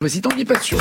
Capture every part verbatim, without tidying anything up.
Voici Tanguy Passion.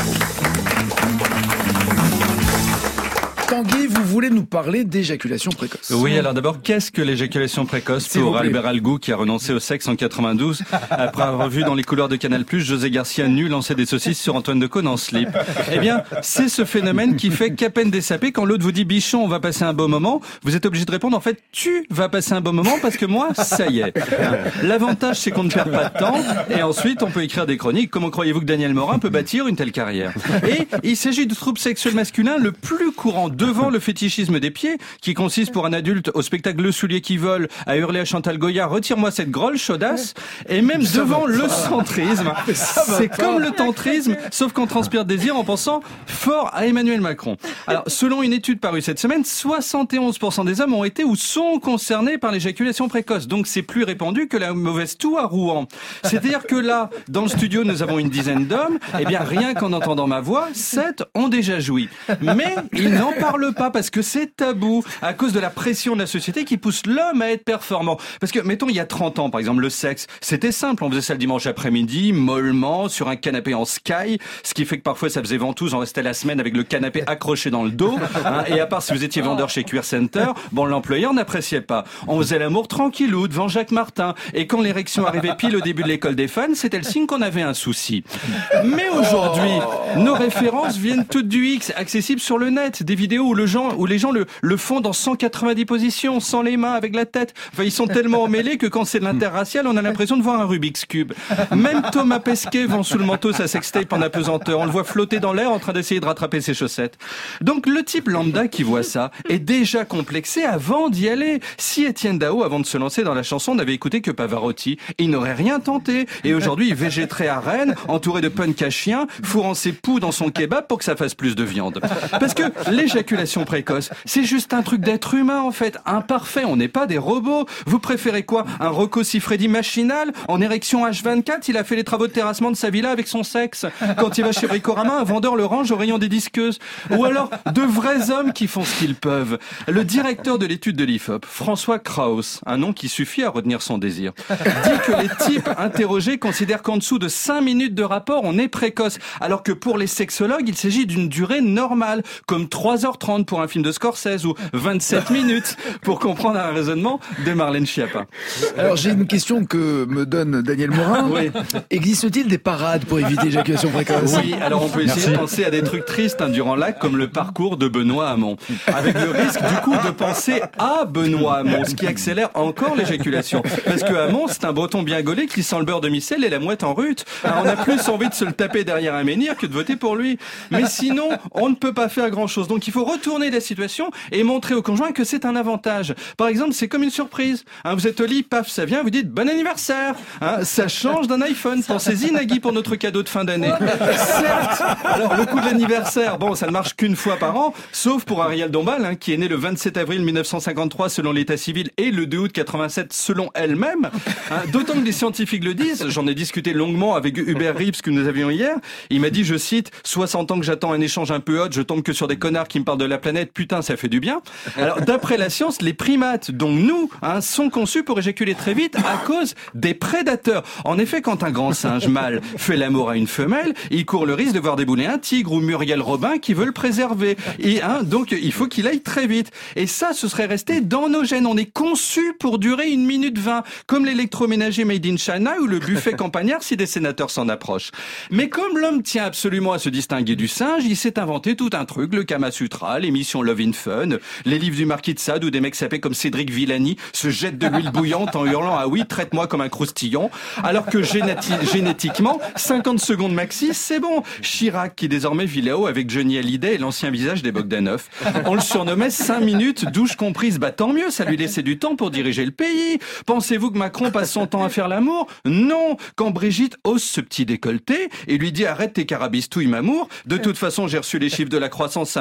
Tanguy, vous voulez nous parler d'éjaculation précoce. Oui, alors d'abord, qu'est-ce que l'éjaculation précoce pour Albert Algou qui a renoncé au sexe en quatre-vingt-douze après avoir vu dans les couloirs de Canal+, José Garcia nu lancer des saucisses sur Antoine Decaune en slip. Eh bien, c'est ce phénomène qui fait qu'à peine dessapé, quand l'autre vous dit « Bichon, on va passer un beau moment », vous êtes obligé de répondre « En fait, tu vas passer un beau moment parce que moi, ça y est ». L'avantage, c'est qu'on ne perd pas de temps et ensuite, on peut écrire des chroniques. Comment croyez-vous que Daniel Morin peut bâtir une telle carrière ? Et il s'agit du trouble sexuel masculin le plus courant devant le fétichisme des pieds, qui consiste pour un adulte au spectacle Le Soulier qui vole à hurler à Chantal Goya « Retire-moi cette grolle, chaudasse !» et même ça devant le centrisme. C'est comme le tantrisme, sauf qu'on transpire de désir en pensant fort à Emmanuel Macron. Alors, selon une étude parue cette semaine, soixante et onze pour cent des hommes ont été ou sont concernés par l'éjaculation précoce. Donc, c'est plus répandu que la mauvaise toux à Rouen. C'est-à-dire que là, dans le studio, nous avons une dizaine d'hommes. Eh bien, rien qu'en entendant ma voix, sept ont déjà joui. Mais ils n'en parlent pas parce que c'est tabou à cause de la pression de la société qui pousse l'homme à être performant. Parce que, mettons, il y a trente ans, par exemple, le sexe, c'était simple. On faisait ça le dimanche après-midi, mollement, sur un canapé en sky, ce qui fait que parfois ça faisait ventouse, on restait la semaine avec le canapé accroché dans le dos. Hein, et à part si vous étiez vendeur chez Cuir Center, bon, l'employeur n'appréciait pas. On faisait l'amour tranquillou devant Jacques Martin. Et quand l'érection arrivait pile au début de l'école des fans, c'était le signe qu'on avait un souci. Mais aujourd'hui, nos références viennent toutes du X, accessibles sur le net, des vidéos où le genre où les gens le, le font dans cent quatre-vingt-dix positions, sans les mains, avec la tête. Enfin, ils sont tellement emmêlés que quand c'est de l'interracial, on a l'impression de voir un Rubik's Cube. Même Thomas Pesquet vend sous le manteau sa sextape en apesanteur. On le voit flotter dans l'air en train d'essayer de rattraper ses chaussettes. Donc, le type lambda qui voit ça est déjà complexé avant d'y aller. Si Étienne Dao, avant de se lancer dans la chanson, n'avait écouté que Pavarotti, il n'aurait rien tenté. Et aujourd'hui, il végéterait à Rennes, entouré de punk à chiens, fourrant ses poux dans son kebab pour que ça fasse plus de viande. Parce que l'éjaculation précoce, c'est juste un truc d'être humain, en fait. Imparfait, on n'est pas des robots. Vous préférez quoi ? Un Rocco Siffredi machinal ? En érection H vingt-quatre, il a fait les travaux de terrassement de sa villa avec son sexe. Quand il va chez Bricorama, un vendeur le range au rayon des disqueuses. Ou alors, de vrais hommes qui font ce qu'ils peuvent. Le directeur de l'étude de l'I F O P, François Kraus, un nom qui suffit à retenir son désir, dit que les types interrogés considèrent qu'en dessous de cinq minutes de rapport, on est précoce. Alors que pour les sexologues, il s'agit d'une durée normale, comme trois heures trente pour un film de Scorsese ou vingt-sept minutes pour comprendre un raisonnement de Marlène Schiappa. Alors j'ai une question que me donne Daniel Morin. Oui. Existe-t-il des parades pour éviter l'éjaculation précoce ? Oui, alors on peut essayer Merci. de penser à des trucs tristes hein, durant l'acte comme le parcours de Benoît Hamon. Avec le risque du coup de penser à Benoît Hamon, ce qui accélère encore l'éjaculation. Parce que Hamon, c'est un breton bien gaulé qui sent le beurre de micelle et la mouette en rut. Alors, on a plus envie de se le taper derrière un menhir que de voter pour lui. Mais sinon, on ne peut pas faire grand-chose. Donc il faut retourner la situation et montrer au conjoint que c'est un avantage. Par exemple, c'est comme une surprise. Hein, vous êtes au lit, paf, ça vient, vous dites bon anniversaire. Hein, ça change d'un iPhone. Pensez-y, Nagui, pour notre cadeau de fin d'année. Certes, alors le coup de l'anniversaire, bon, ça ne marche qu'une fois par an, sauf pour Ariel Dombal, hein, qui est né le vingt-sept avril mille neuf cent cinquante-trois selon l'état civil et le deux août quatre-vingt-sept selon elle-même. Hein, d'autant que les scientifiques le disent, j'en ai discuté longuement avec Hubert Reeves que nous avions hier. Il m'a dit, je cite, soixante ans que j'attends un échange un peu hot, je tombe que sur des connards qui me parlent de la planète, putain, ça fait du bien. Alors, d'après la science, les primates, dont nous, hein, sont conçus pour éjaculer très vite à cause des prédateurs. En effet, quand un grand singe mâle fait l'amour à une femelle, il court le risque de voir débouler un tigre ou Muriel Robin qui veut le préserver. Et, hein, donc, il faut qu'il aille très vite. Et ça, ce serait resté dans nos gènes. On est conçus pour durer une minute vingt, comme l'électroménager made in China ou le buffet campagnard si des sénateurs s'en approchent. Mais comme l'homme tient absolument à se distinguer du singe, il s'est inventé tout un truc, le Kama Sutra, l'émission Love in Fun, les livres du Marquis de Sade où des mecs sapés comme Cédric Villani se jettent de l'huile bouillante en hurlant « Ah oui, traite-moi comme un croustillon », alors que généti- génétiquement, cinquante secondes maxi, c'est bon. Chirac, qui désormais vit là-haut avec Johnny Hallyday et l'ancien visage des Bogdanov. On le surnommait cinq minutes, douche comprise. Bah tant mieux, ça lui laissait du temps pour diriger le pays. Pensez-vous que Macron passe son temps à faire l'amour ? Non. Quand Brigitte hausse ce petit décolleté et lui dit « Arrête tes carabistouilles, m'amour. De toute façon, j'ai reçu les chiffres de la croissance, ça m'a refroidi,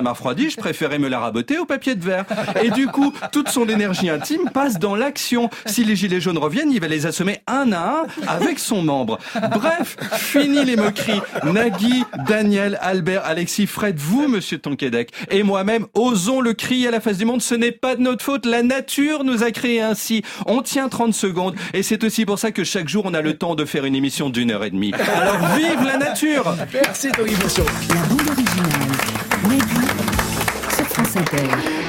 je préférais me la raboter au papier de verre. Et du coup, toute son énergie intime passe dans l'action. Si les gilets jaunes reviennent, il va les assommer un à un avec son membre. Bref, fini les moqueries. Nagui, Daniel, Albert, Alexis, Fred, vous, monsieur Tonquédec, et moi-même, osons le crier à la face du monde, ce n'est pas de notre faute, la nature nous a créés ainsi. On tient trente secondes, et c'est aussi pour ça que chaque jour, on a le temps de faire une émission d'une heure et demie. Alors vive la nature! Merci Tanguy Bourcion. La bande originale, Nagui, sur France Inter.